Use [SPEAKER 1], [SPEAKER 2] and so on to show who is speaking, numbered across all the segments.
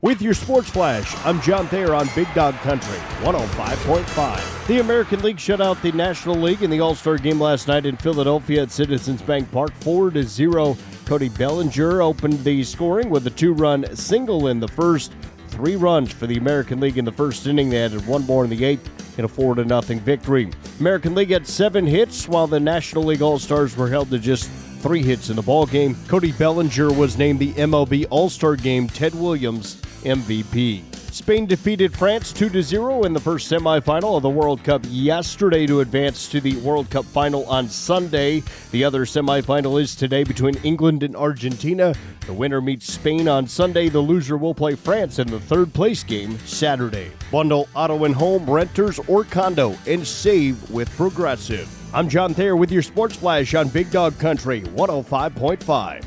[SPEAKER 1] With your Sports Flash, I'm John Thayer on Big Dog Country, 105.5. The American League shut out the National League in the All-Star game last night in Philadelphia at Citizens Bank Park, 4-0. Cody Bellinger opened the scoring with a 2-run single in the first. 3 runs for the American League in the first inning. They added 1 more in the 8th in a 4-0 victory. American League had 7 hits, while the National League All-Stars were held to just 3 hits in the ballgame. Cody Bellinger was named the MLB All-Star Game Ted Williams MVP. Spain defeated France 2-0 in the first semifinal of the World Cup yesterday to advance to the World Cup final on Sunday. The other semifinal is today between England and Argentina. The winner meets Spain on Sunday. The loser will play France in the third-place game Saturday. Bundle auto and home, renters, or condo, and save with Progressive. I'm John Thayer with your Sports Flash on Big Dog Country, 105.5.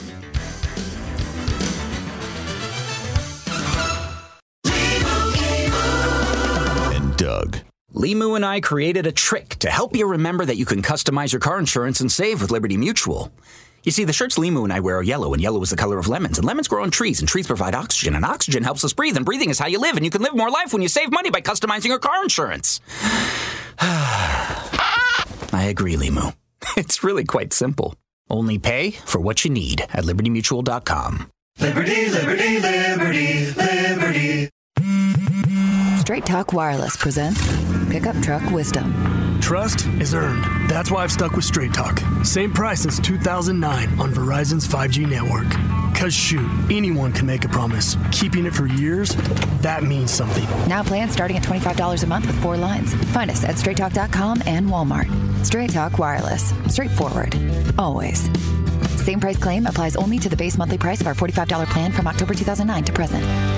[SPEAKER 2] Doug.
[SPEAKER 3] Limu and I created a trick to help you remember that you can customize your car insurance and save with Liberty Mutual. You see, the shirts Limu and I wear are yellow, and yellow is the color of lemons, and lemons grow on trees, and trees provide oxygen, and oxygen helps us breathe, and breathing is how you live, and you can live more life when you save money by customizing your car insurance. I agree, Limu. It's really quite simple. Only pay for what you need at LibertyMutual.com.
[SPEAKER 4] Liberty, liberty, liberty, liberty.
[SPEAKER 5] Straight Talk Wireless presents Pickup Truck Wisdom.
[SPEAKER 6] Trust is earned. That's why I've stuck with Straight Talk. Same price since 2009 on Verizon's 5G network. Cause shoot, anyone can make a promise. Keeping it for years, that means something.
[SPEAKER 5] Now plans starting at $25 a month with 4 lines. Find us at straighttalk.com and Walmart. Straight Talk Wireless. Straightforward. Always. Same price claim applies only to the base monthly price of our $45 plan from October 2009 to present.